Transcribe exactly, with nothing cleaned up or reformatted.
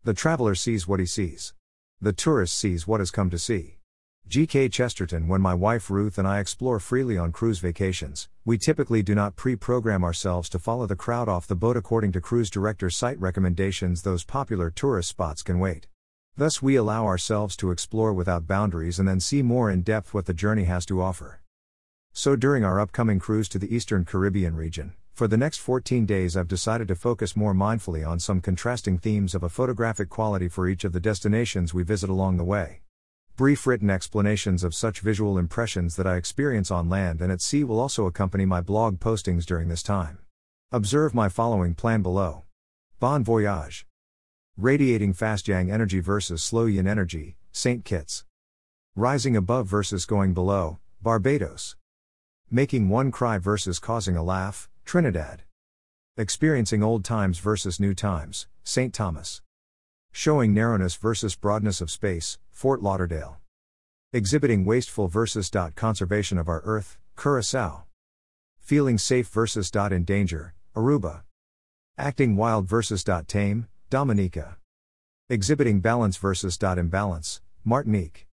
The traveler sees what he sees. The tourist sees what has come to see. G K Chesterton. When my wife Ruth and I explore freely on cruise vacations, we typically do not pre-program ourselves to follow the crowd off the boat according to cruise director site recommendations. Those popular tourist spots can wait. Thus we allow ourselves to explore without boundaries and then see more in depth what the journey has to offer. So during our upcoming cruise to the Eastern Caribbean region, for the next fourteen days I've decided to focus more mindfully on some contrasting themes of a photographic quality for each of the destinations we visit along the way. Brief written explanations of such visual impressions that I experience on land and at sea will also accompany my blog postings during this time. Observe my following plan below. Bon voyage. Radiating fast yang energy versus slow yin energy, Saint Kitts. Rising above versus going below, Barbados. Making one cry versus causing a laugh, Trinidad. Experiencing old times versus new times, Saint Thomas. Showing narrowness versus broadness of space, Fort Lauderdale. Exhibiting wasteful versus conservation of our earth, Curaçao. Feeling safe versus in danger, Aruba. Acting wild versus tame, Dominica. Exhibiting balance versus imbalance, Martinique.